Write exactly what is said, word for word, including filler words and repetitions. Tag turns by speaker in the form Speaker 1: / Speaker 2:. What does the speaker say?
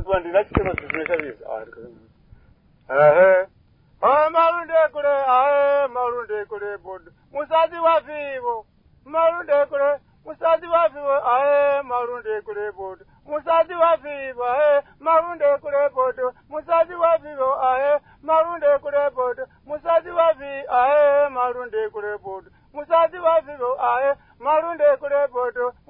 Speaker 1: Bandila chikema situation is arka. Eh. Ah marunde kure ah marunde kure bod. Musazi wa vivo. Marunde kure musazi wa vivo ah marunde kure bod. Musazi wa vivo ah marunde kure bod. Musazi wa vivo ah marunde kure bod. Musazi wa vi ah marunde kure bod. Musazi wa vivo ah marunde kure bod.